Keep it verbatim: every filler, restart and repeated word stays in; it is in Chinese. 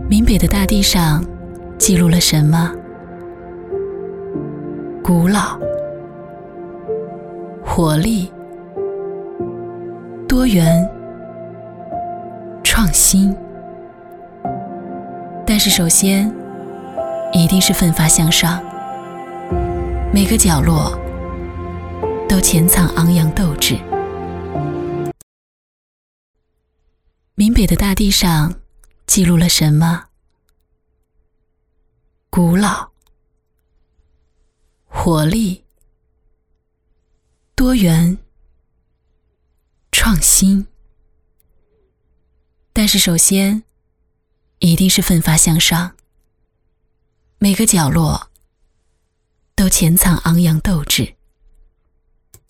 闽北的大地上记录了什么？古老、活力、多元、创新。但是首先一定是奋发向上，每个角落都潜藏昂扬斗志。闽北的大地上记录了什么？古老、活力、多元、创新。但是首先一定是奋发向上，每个角落都潜藏昂扬斗志。